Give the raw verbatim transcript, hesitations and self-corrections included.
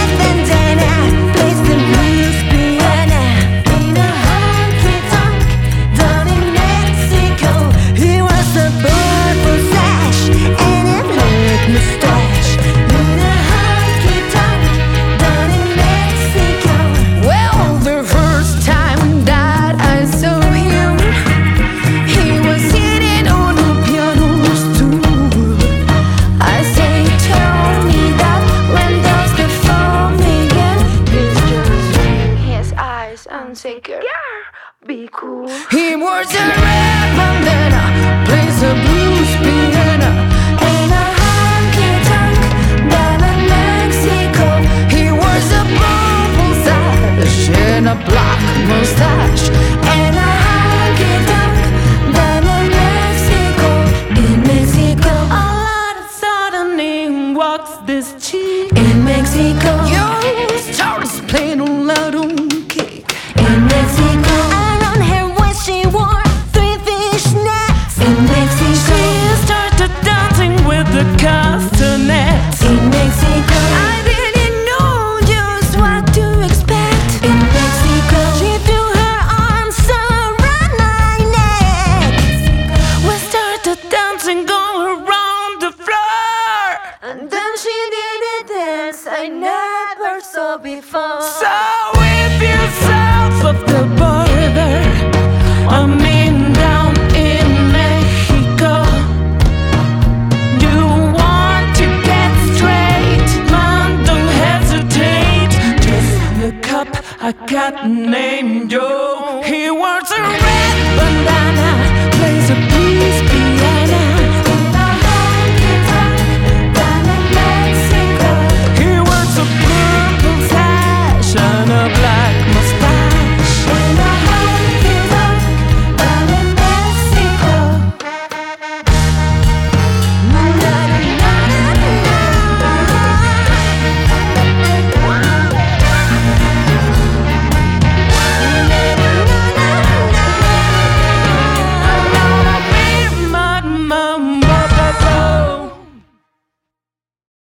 Insecure, be cool. He was a red bandana, plays a blues piano in a honky-tonk down in Mexico. He wears a purple sash and a black mustache in a honky-tonk down in Mexico. In Mexico, a lot of sudden walks this cheek. In Mexico, your stars playing on loud on kick. In Mexico, around her waist she wore three fishnets. In Mexico, she started dancing with the castanets. In Mexico, I didn't know just what to expect. In Mexico, she threw her arms around my neck. We started dancing all around the floor, and then she did a dance I never saw before. So if you south of the border, I mean down in Mexico, you want to get straight, man, don't hesitate. Just look up, I got named Joe.